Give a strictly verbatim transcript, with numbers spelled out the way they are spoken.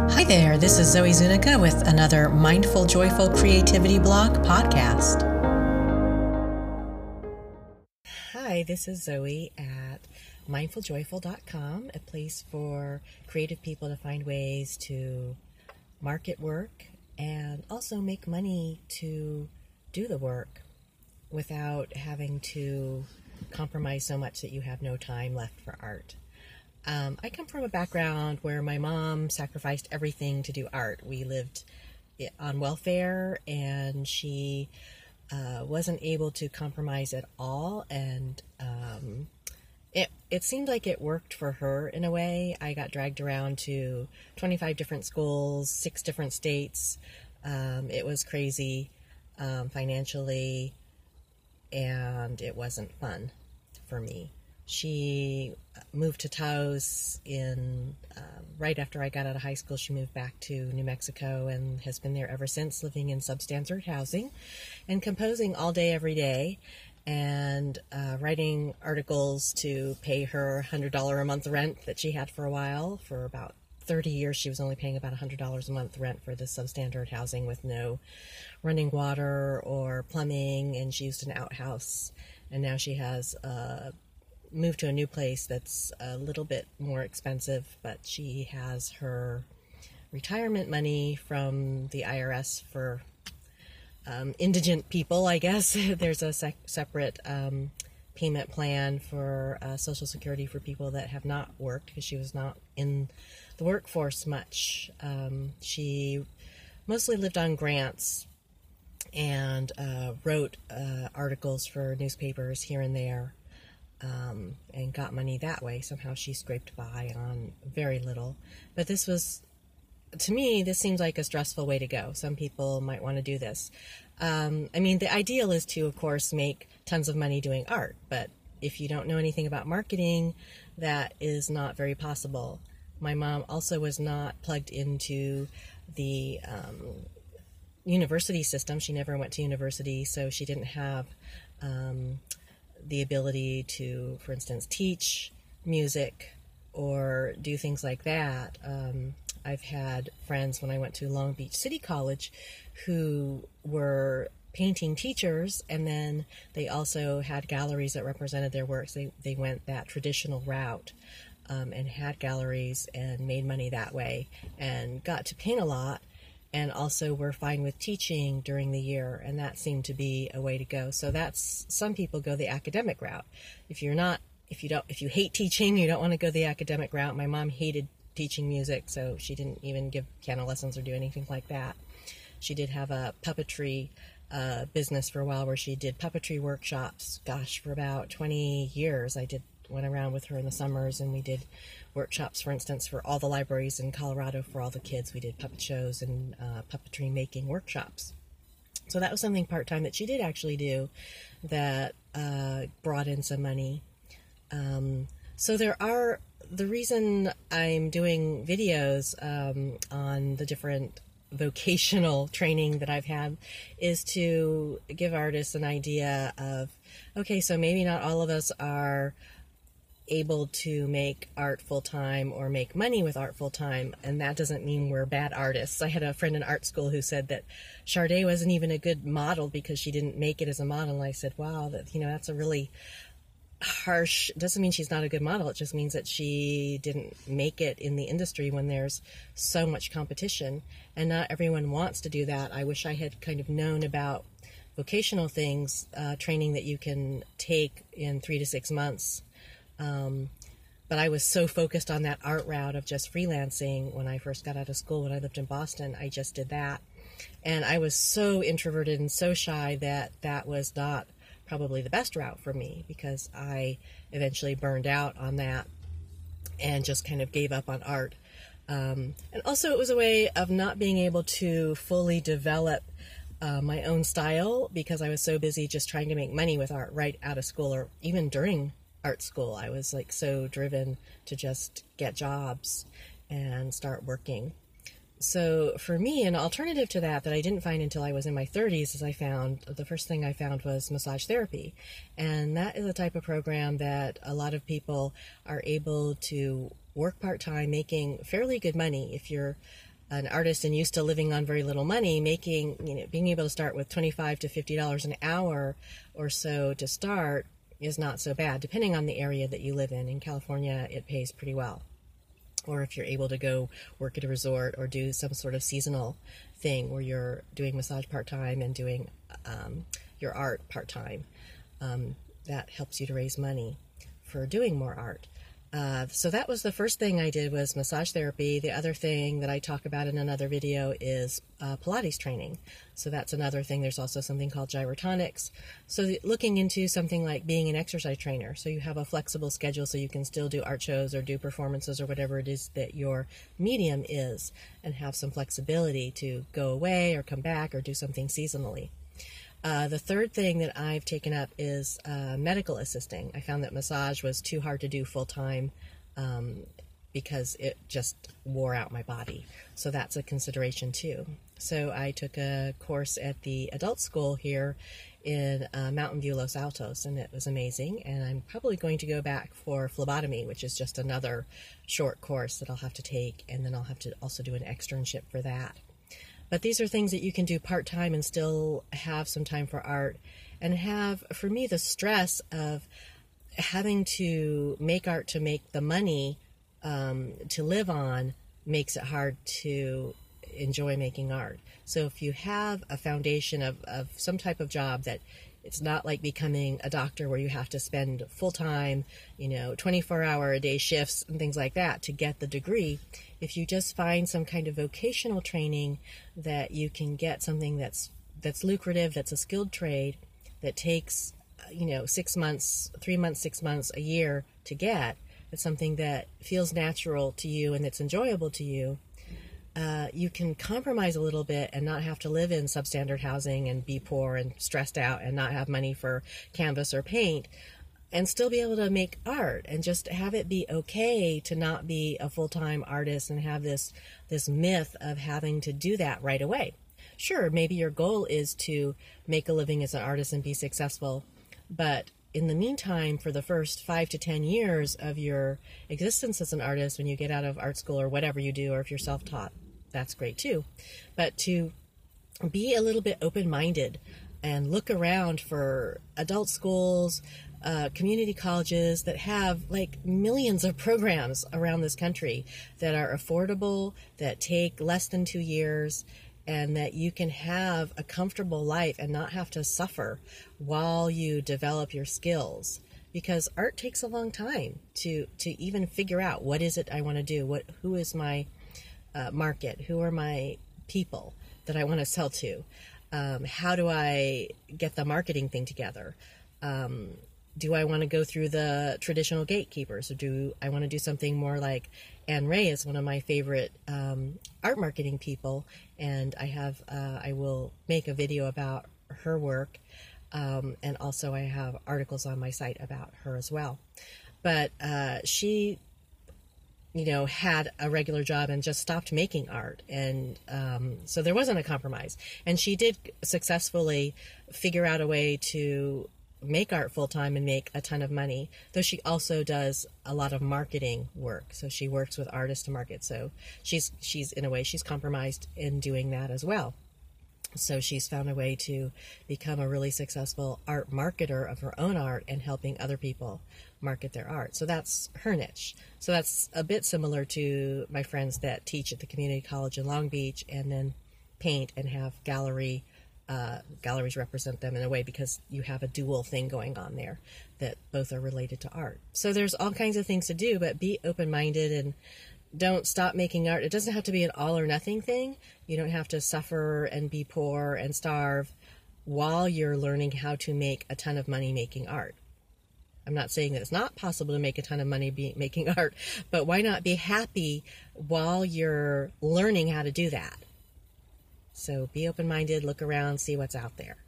Hi there, this is Zoe Zuniga with another Mindful Joyful Creativity Blog podcast. Hi, this is Zoe at mindful joyful dot com, a place for creative people to find ways to market work and also make money to do the work without having to compromise so much that you have no time left for art. Um, I come from a background where my mom sacrificed everything to do art. We lived on welfare, and she uh, wasn't able to compromise at all, and um, it it seemed like it worked for her in a way. I got dragged around to twenty-five different schools, six different states. Um, it was crazy um, financially, and it wasn't fun for me. She moved to Taos in uh, right after I got out of high school. She moved back to New Mexico and has been there ever since, living in substandard housing and composing all day, every day, and uh, writing articles to pay her one hundred dollars a month rent that she had for a while. For about thirty years, she was only paying about one hundred dollars a month rent for this substandard housing with no running water or plumbing, and she used an outhouse. And now she has a moved to a new place that's a little bit more expensive, but she has her retirement money from the I R S for um, indigent people, I guess. There's a sec- separate um, payment plan for uh, Social Security for people that have not worked, because she was not in the workforce much. Um, she mostly lived on grants and uh, wrote uh, articles for newspapers here and there. Um, and got money that way. Somehow she scraped by on very little. But this was, to me, this seems like a stressful way to go. Some people might want to do this. Um, I mean, the ideal is to, of course, make tons of money doing art. But if you don't know anything about marketing, that is not very possible. My mom also was not plugged into the um, university system. She never went to university, so she didn't have Um, the ability to, for instance, teach music or do things like that. Um, I've had friends when I went to Long Beach City College who were painting teachers, and then they also had galleries that represented their works. They, they went that traditional route um, and had galleries and made money that way and got to paint a lot, and also were fine with teaching during the year, and that seemed to be a way to go. So that's, some people go the academic route. If you're not, if you don't, if you hate teaching, you don't want to go the academic route. My mom hated teaching music, so she didn't even give piano lessons or do anything like that. She did have a puppetry uh, business for a while where she did puppetry workshops. Gosh, for about twenty years, I did went around with her in the summers, and we did workshops, for instance, for all the libraries in Colorado for all the kids. We did puppet shows and uh, puppetry making workshops. So that was something part-time that she did actually do that uh, brought in some money. Um, so there are, the reason I'm doing videos um, on the different vocational training that I've had is to give artists an idea of, okay, so maybe not all of us are able to make art full-time or make money with art full-time, and that doesn't mean we're bad artists. I had a friend in art school who said that Sade wasn't even a good model because she didn't make it as a model, and I said, wow, that, you know, that's a really harsh, doesn't mean she's not a good model, it just means that she didn't make it in the industry when there's so much competition, and not everyone wants to do that. I wish I had kind of known about vocational things, uh, training that you can take in three to six months. Um, but I was so focused on that art route of just freelancing when I first got out of school. When I lived in Boston, I just did that. And I was so introverted and so shy that that was not probably the best route for me, because I eventually burned out on that and just kind of gave up on art. Um, and also it was a way of not being able to fully develop uh, my own style, because I was so busy just trying to make money with art right out of school, or even during art school. I was like so driven to just get jobs and start working. So for me, an alternative to that that I didn't find until I was in my thirties is I found, the first thing I found was massage therapy. And that is a type of program that a lot of people are able to work part-time, making fairly good money. If you're an artist and used to living on very little money, making, you know, being able to start with twenty-five to fifty dollars an hour or so to start is not so bad, depending on the area that you live in. In California, it pays pretty well. Or if you're able to go work at a resort or do some sort of seasonal thing where you're doing massage part-time and doing um, your art part-time, um, that helps you to raise money for doing more art. Uh, so that was the first thing I did, was massage therapy. The other thing that I talk about in another video is uh, Pilates training. So that's another thing. There's also something called gyrotonics. So the, looking into something like being an exercise trainer. So you have a flexible schedule so you can still do art shows or do performances or whatever it is that your medium is, and have some flexibility to go away or come back or do something seasonally. Uh, the third thing that I've taken up is uh, medical assisting. I found that massage was too hard to do full-time um, because it just wore out my body. So that's a consideration too. So I took a course at the adult school here in uh, Mountain View, Los Altos, and it was amazing. And I'm probably going to go back for phlebotomy, which is just another short course that I'll have to take, and then I'll have to also do an externship for that. But these are things that you can do part-time and still have some time for art, and have, for me, the stress of having to make art to make the money um, to live on makes it hard to enjoy making art. So if you have a foundation of, of some type of job that it's not like becoming a doctor where you have to spend full-time, you know, twenty-four hour a day shifts and things like that to get the degree. If you just find some kind of vocational training that you can get something that's that's lucrative, that's a skilled trade, that takes, you know, six months, three months, six months, a year to get, it's something that feels natural to you and that's enjoyable to you, Uh, you can compromise a little bit and not have to live in substandard housing and be poor and stressed out and not have money for canvas or paint, and still be able to make art and just have it be okay to not be a full-time artist and have this this myth of having to do that right away. Sure, maybe your goal is to make a living as an artist and be successful, but in the meantime, for the first five to ten years of your existence as an artist, when you get out of art school or whatever you do, or if you're self-taught, that's great too. But to be a little bit open-minded and look around for adult schools, uh, community colleges that have like millions of programs around this country that are affordable, that take less than two years, and that you can have a comfortable life and not have to suffer while you develop your skills. Because art takes a long time to, to even figure out what is it I want to do, what who is my uh, market, who are my people that I want to sell to, um, how do I get the marketing thing together, um, do I want to go through the traditional gatekeepers, or do I want to do something more like Anne Ray is one of my favorite um, art marketing people, and I have uh, I will make a video about her work, um, and also I have articles on my site about her as well. But uh, she, you know, had a regular job and just stopped making art, and um, so there wasn't a compromise. And she did successfully figure out a way to make art full-time and make a ton of money, though she also does a lot of marketing work. So she works with artists to market. So she's, she's in a way, she's compromised in doing that as well. So she's found a way to become a really successful art marketer of her own art and helping other people market their art. So that's her niche. So that's a bit similar to my friends that teach at the community college in Long Beach and then paint and have gallery Uh, galleries represent them in a way, because you have a dual thing going on there that both are related to art. So there's all kinds of things to do, but be open-minded and don't stop making art. It doesn't have to be an all or nothing thing. You don't have to suffer and be poor and starve while you're learning how to make a ton of money making art. I'm not saying that it's not possible to make a ton of money be making art, but why not be happy while you're learning how to do that? So be open-minded, look around, see what's out there.